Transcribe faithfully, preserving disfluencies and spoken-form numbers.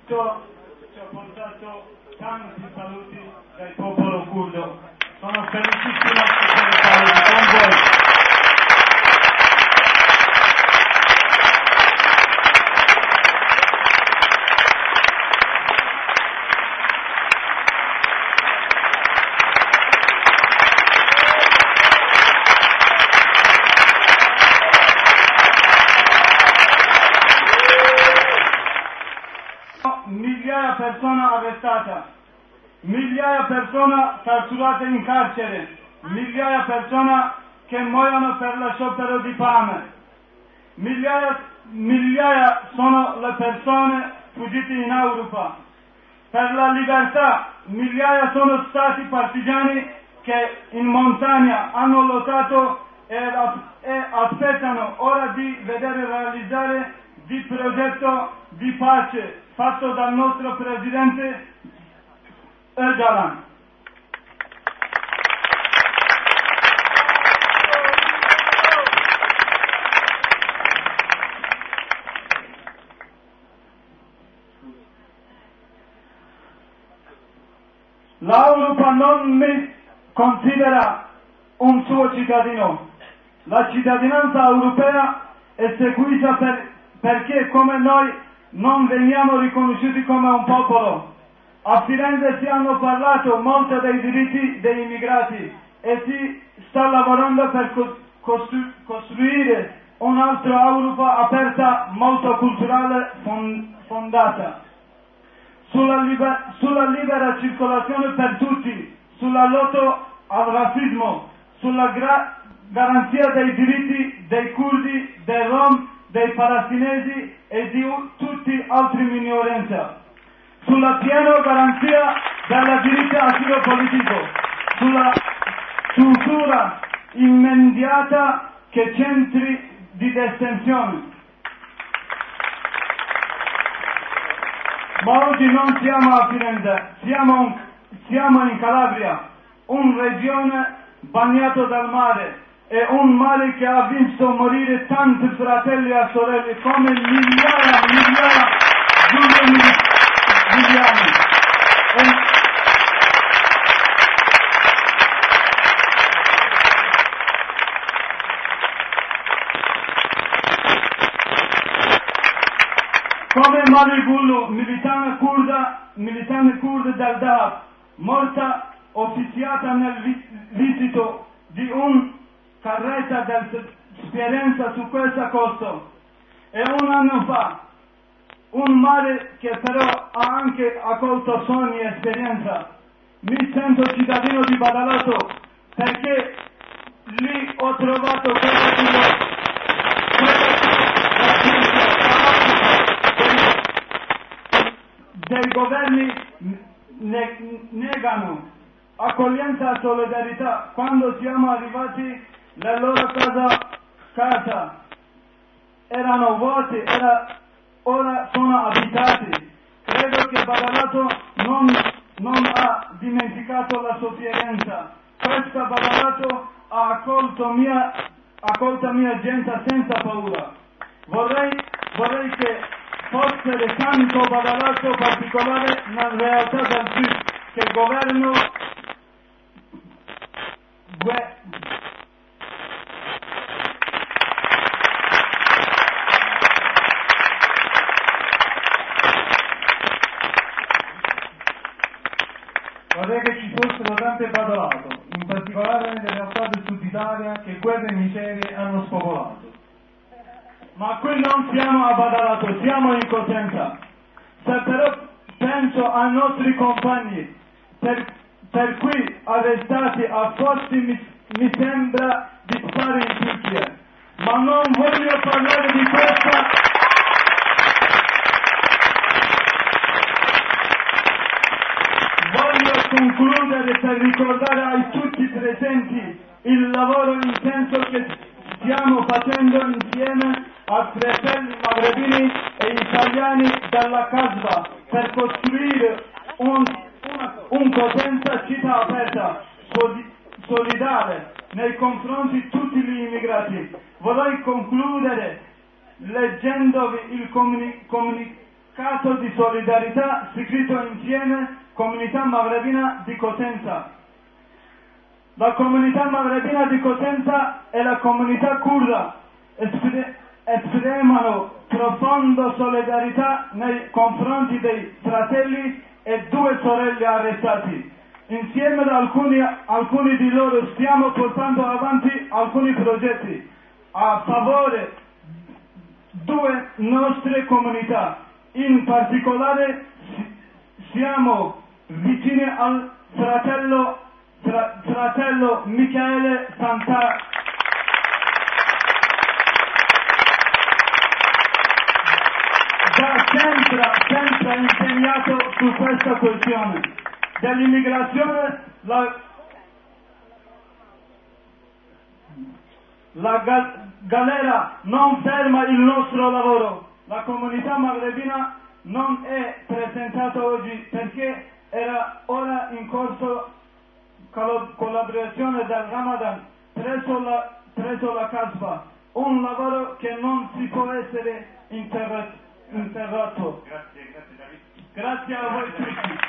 Ciò ci ha portato tanti saluti dal popolo curdo. Sono felicissimo di essere stati con voi. Migliaia di persone arrestate, migliaia di persone torturate in carcere, migliaia di persone che muoiono per lo sciopero di fame, migliaia, migliaia sono le persone fuggite in Europa. Per la libertà, migliaia sono stati partigiani che in montagna hanno lottato e, e aspettano ora di vedere realizzare il progetto di pace fatto dal nostro presidente Öcalan. L'Europa non mi considera un suo cittadino. La cittadinanza europea è seguita per, perché come noi non veniamo riconosciuti come un popolo. A Firenze si hanno parlato molto dei diritti degli immigrati e si sta lavorando per costru- costruire un'altra Europa aperta, molto culturale, fondata sulla, liber- sulla libera circolazione per tutti, sulla lotta al razzismo, sulla gra- garanzia dei diritti dei curdi, dei rom, dei palestinesi e di tutti altri minoranze, sulla piena garanzia del diritto asilo politico, sulla chiusura immediata che centri di detenzione. Ma oggi non siamo a Firenze, siamo, siamo in Calabria, una regione bagnata dal mare. È un mare che ha visto morire tanti fratelli e sorelle come migliaia e migliaia di milioni. Come Maribulu, militante kurda, militante kurda del Dahab, morta officiata nel visito di un carretta dell'esperienza su questa costa. E un anno fa, un mare che però ha anche accolto sogni e esperienza. Mi sento cittadino di Badalato perché lì ho trovato quella che dei governi ne, negano accoglienza e solidarietà. Quando siamo arrivati, le loro casa, casa erano vuote, era, ora sono abitati. Credo che Badalato non, non ha dimenticato la sofferenza. Questa Badalato ha accolto mia, accolto mia gente senza paura. Vorrei, vorrei che fosse tanto Badalato particolare nella realtà del Sud, che il governo gue, Vorrei che ci fossero tante Badalato, in particolare nelle realtà del Sud Italia che guerre e miserie hanno spopolato. Ma qui non siamo a Badalato, siamo in Cosenza. Se però penso ai nostri compagni, per, per cui arrestati a Fosti mi, mi sembra di stare in Turchia. Ma non voglio parlare di questa. Voglio concludere per ricordare a tutti i presenti il lavoro intenso che stiamo facendo insieme a fratelli magrebini e italiani dalla Casba per costruire un, un Cosenza città aperta, solidale nei confronti di tutti gli immigrati. Vorrei concludere leggendovi il comuni, comuni, caso di solidarietà scritto insieme Comunità Magrebina di Cosenza. La comunità magrebina di Cosenza e la comunità curda esprimono profonda solidarietà nei confronti dei fratelli e due sorelle arrestati. Insieme ad alcuni, alcuni di loro stiamo portando avanti alcuni progetti a favore di due nostre comunità. In particolare siamo vicini al fratello Fra, fratello Michele Santa da sempre, sempre impegnato su questa questione dell'immigrazione. La, la ga, galera non ferma il nostro lavoro. La comunità magrebina non è presentata oggi perché era ora in corso collaborazione del Ramadan presso la, presso la Casba, un lavoro che non si può essere interrotto. Grazie, grazie David. Grazie a voi tutti.